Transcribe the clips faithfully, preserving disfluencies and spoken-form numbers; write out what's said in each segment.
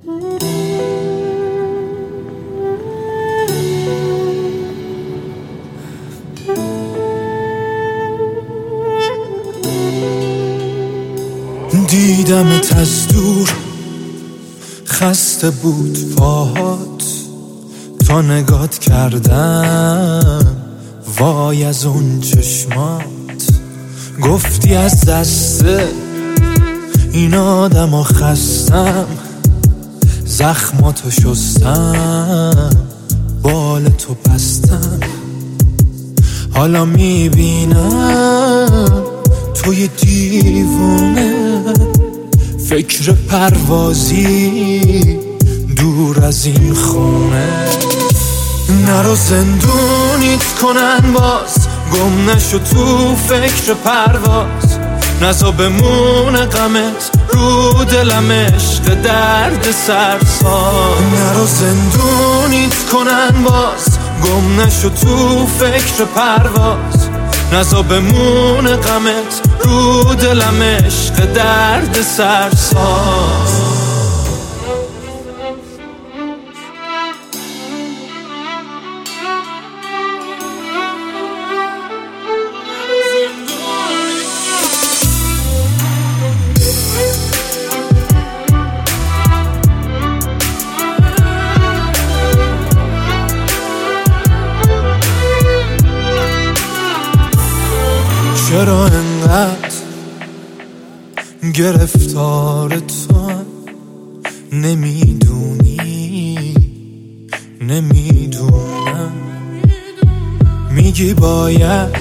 دیدمت از دور، خسته بود پاهات، تا نگات کردم وای از اون چشمات. گفتی از دست این آدم ها خستم، زخماتو شستم، بال تو بستم. حالا میبینم توی دیوونه، فکر پروازی دور از این خونه. نرو زندونیت کنن باز، گم نشو تو فکر پرواز. نزا بمونه غمت رو دلم، عشق درد سرساز. نرو زندونیت کنن باز، گم نشو تو فکر پرواز. نزا بمونه غمت رو دلم، عشق درد سرساز. چرا انقدر گرفتار تو؟ نمیدونی نمیدونم. میگی باید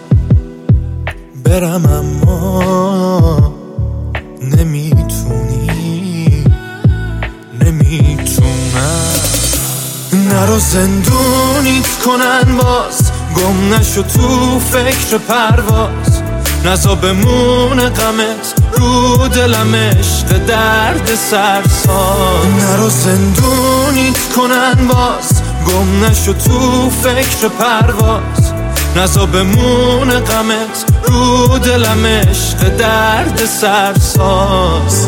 برم اما نمیتونی نمیتونم. نرو زندونیت کنن باز، گم نشو تو فکر پرواز. نزا بمونه غمت رو دلم، عشق درد سرساز. نرو زندونیت کنن باز، گم نشو تو فکر پرواز. نزا بمونه غمت رو دلم، عشق درد سرساز.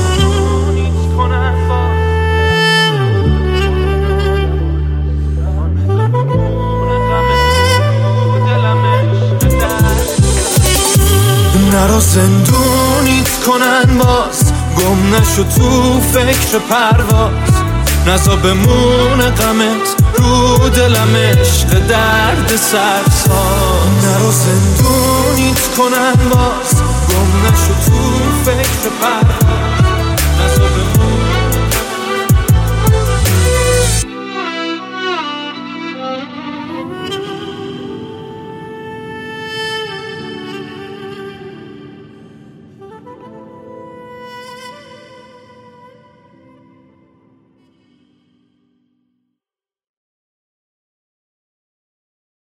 نرو زندونیت کنن باز، گم نشو تو فکر پرواز. نزا بمونه غمت رو دلم، عشق درد سرساز. نرو زندونیت کنن باز، گم نشو تو فکر پرواز.